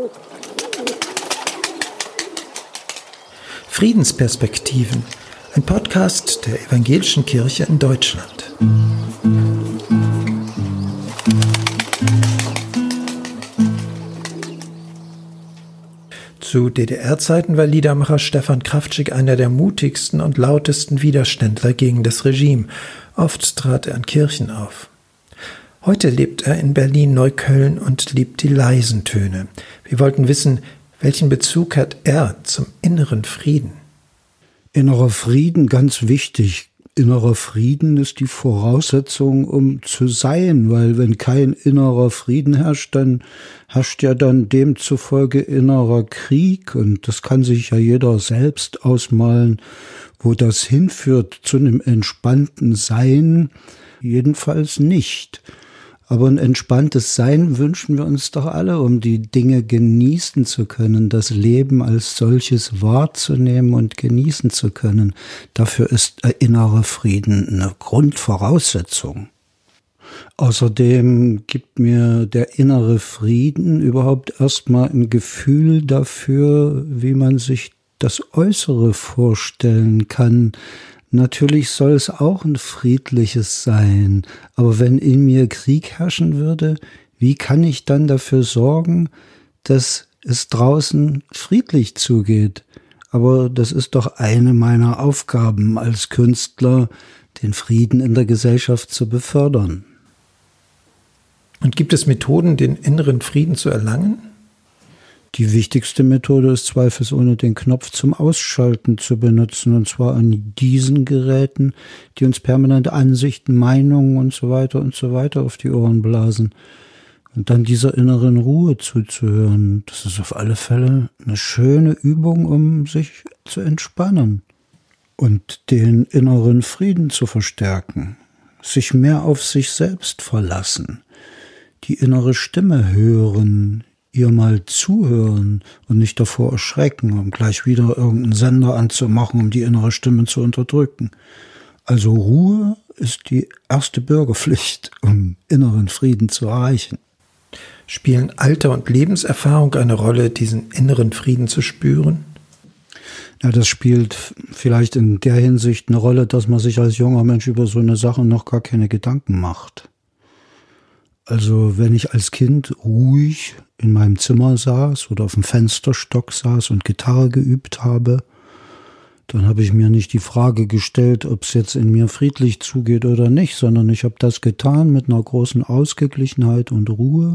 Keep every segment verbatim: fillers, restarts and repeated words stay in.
Friedensperspektiven, ein Podcast der Evangelischen Kirche in Deutschland. Zu D D R-Zeiten war Liedermacher Stefan Kraftschick einer der mutigsten und lautesten Widerständler gegen das Regime. Oft trat er an Kirchen auf. Heute lebt er in Berlin-Neukölln und liebt die leisen Töne. Wir wollten wissen, welchen Bezug hat er zum inneren Frieden? Innerer Frieden, ganz wichtig. Innerer Frieden ist die Voraussetzung, um zu sein, weil wenn kein innerer Frieden herrscht, dann herrscht ja dann demzufolge innerer Krieg, und das kann sich ja jeder selbst ausmalen, wo das hinführt zu einem entspannten Sein, jedenfalls nicht. Aber ein entspanntes Sein wünschen wir uns doch alle, um die Dinge genießen zu können, das Leben als solches wahrzunehmen und genießen zu können. Dafür ist der innere Frieden eine Grundvoraussetzung. Außerdem gibt mir der innere Frieden überhaupt erstmal ein Gefühl dafür, wie man sich das Äußere vorstellen kann. Natürlich soll es auch ein friedliches sein, aber wenn in mir Krieg herrschen würde, wie kann ich dann dafür sorgen, dass es draußen friedlich zugeht? Aber das ist doch eine meiner Aufgaben als Künstler, den Frieden in der Gesellschaft zu befördern. Und gibt es Methoden, den inneren Frieden zu erlangen? Die wichtigste Methode ist zweifelsohne, den Knopf zum Ausschalten zu benutzen, und zwar an diesen Geräten, die uns permanente Ansichten, Meinungen und so weiter und so weiter auf die Ohren blasen. Und dann dieser inneren Ruhe zuzuhören, das ist auf alle Fälle eine schöne Übung, um sich zu entspannen und den inneren Frieden zu verstärken, sich mehr auf sich selbst verlassen, die innere Stimme hören, ihr mal zuhören und nicht davor erschrecken, um gleich wieder irgendeinen Sender anzumachen, um die innere Stimme zu unterdrücken. Also Ruhe ist die erste Bürgerpflicht, um inneren Frieden zu erreichen. Spielen Alter und Lebenserfahrung eine Rolle, diesen inneren Frieden zu spüren? Ja, das spielt vielleicht in der Hinsicht eine Rolle, dass man sich als junger Mensch über so eine Sache noch gar keine Gedanken macht. Also wenn ich als Kind ruhig in meinem Zimmer saß oder auf dem Fensterstock saß und Gitarre geübt habe, dann habe ich mir nicht die Frage gestellt, ob es jetzt in mir friedlich zugeht oder nicht, sondern ich habe das getan mit einer großen Ausgeglichenheit und Ruhe.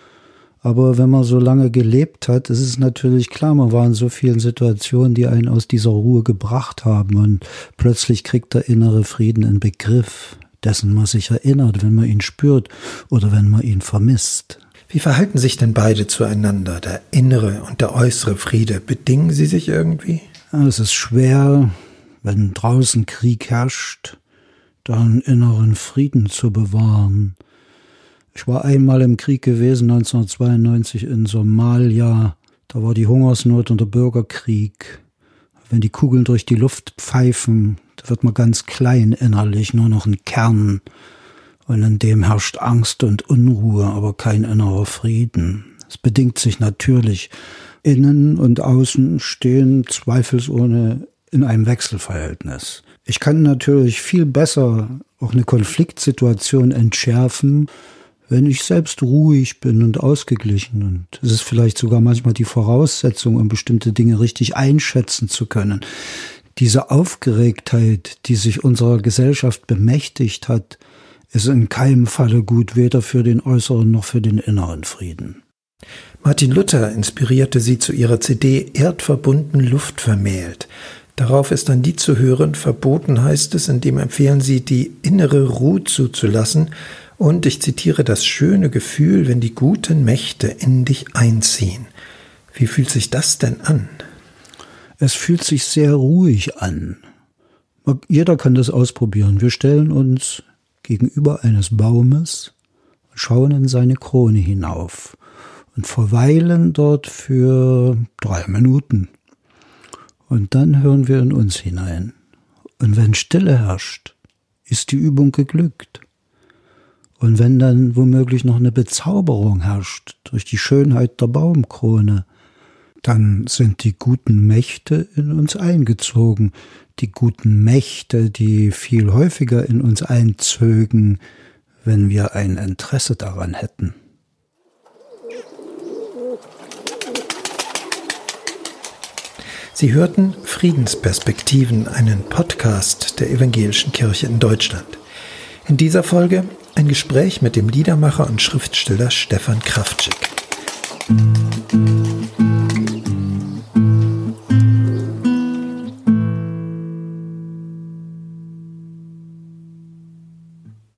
Aber wenn man so lange gelebt hat, ist es natürlich klar, man war in so vielen Situationen, die einen aus dieser Ruhe gebracht haben, und plötzlich kriegt der innere Frieden einen Begriff, dessen man sich erinnert, wenn man ihn spürt oder wenn man ihn vermisst. Wie verhalten sich denn beide zueinander, der innere und der äußere Friede? Bedingen sie sich irgendwie? Ja, es ist schwer, wenn draußen Krieg herrscht, da einen inneren Frieden zu bewahren. Ich war einmal im Krieg gewesen, neunzehnhundertzweiundneunzig in Somalia. Da war die Hungersnot und der Bürgerkrieg. Wenn die Kugeln durch die Luft pfeifen, da wird man ganz klein innerlich, nur noch ein Kern. Und in dem herrscht Angst und Unruhe, aber kein innerer Frieden. Es bedingt sich natürlich. Innen und außen stehen zweifelsohne in einem Wechselverhältnis. Ich kann natürlich viel besser auch eine Konfliktsituation entschärfen, wenn ich selbst ruhig bin und ausgeglichen. Und es ist vielleicht sogar manchmal die Voraussetzung, um bestimmte Dinge richtig einschätzen zu können. Diese Aufgeregtheit, die sich unserer Gesellschaft bemächtigt hat, ist in keinem Falle gut, weder für den äußeren noch für den inneren Frieden. Martin Luther inspirierte sie zu ihrer C D Erdverbunden, Luft vermählt. Darauf ist ein Lied zu hören, verboten heißt es, in dem empfehlen sie, die innere Ruhe zuzulassen und, ich zitiere, das schöne Gefühl, wenn die guten Mächte in dich einziehen. Wie fühlt sich das denn an? Es fühlt sich sehr ruhig an. Jeder kann das ausprobieren. Wir stellen uns gegenüber eines Baumes und schauen in seine Krone hinauf und verweilen dort für drei Minuten. Und dann hören wir in uns hinein. Und wenn Stille herrscht, ist die Übung geglückt. Und wenn dann womöglich noch eine Bezauberung herrscht durch die Schönheit der Baumkrone, dann sind die guten Mächte in uns eingezogen. Die guten Mächte, die viel häufiger in uns einzögen, wenn wir ein Interesse daran hätten. Sie hörten Friedensperspektiven, einen Podcast der Evangelischen Kirche in Deutschland. In dieser Folge ein Gespräch mit dem Liedermacher und Schriftsteller Stefan Kraftschick.